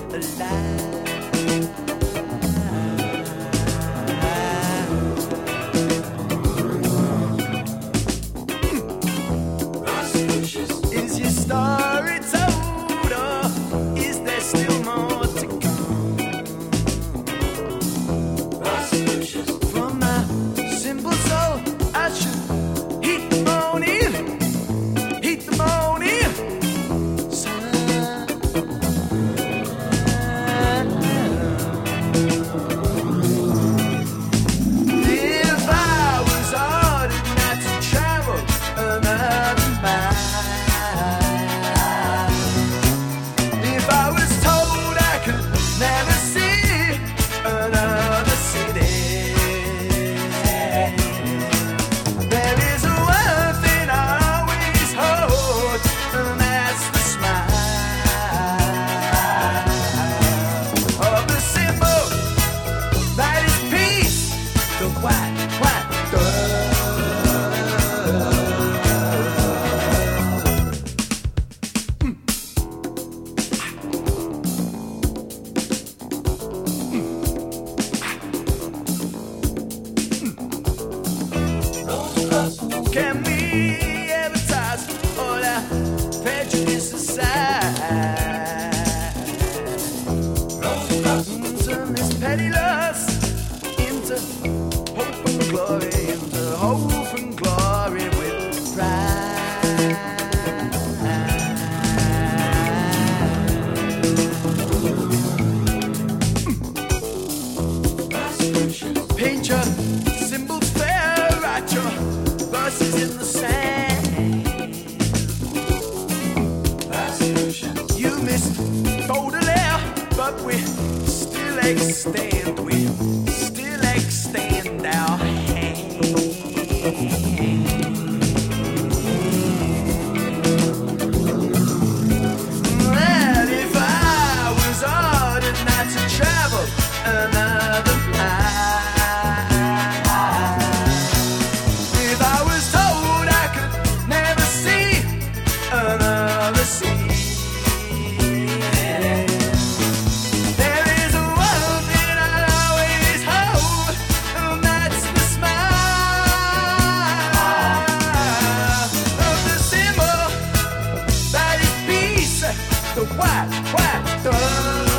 Is your story told, or is there still more to come? From my simple soul, I should heat the morning, heat the morning sun. If I was ordered not to travel another mile, if I was told I could never see another city, there is one thing I always hold, and that's the smile of the symbol that is peace, the white, white dove. Can we advertise all our prejudice aside? Turn this petty lust into hope and glory, into hope and glory with pride. Paint your symbols fair, write your verses in the sand. You missed Baudelaire, but we still extend, we still extend our hand. Well, if I was ordered not to travel another mile, if I was told I could never see another sea, there is one thing I always hold, and that's the smile of the symbol that is peace, the white, white dove.